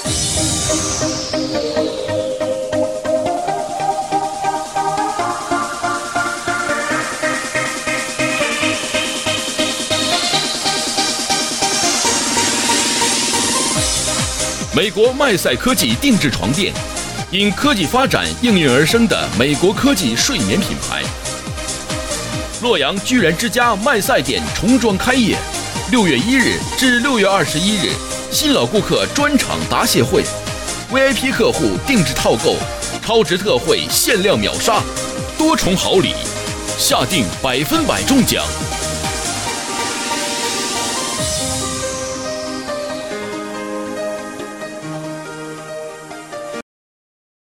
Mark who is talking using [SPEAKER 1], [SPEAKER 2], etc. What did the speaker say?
[SPEAKER 1] 美国麦赛科技定制床垫，因科技发展应运而生的美国科技睡眠品牌。洛阳居然之家麦赛店重装开业，6月1日至6月21日，新老顾客专场答谢会 ，VIP 客户定制套购，超值特惠，限量秒杀，多重好礼，下定100%中奖。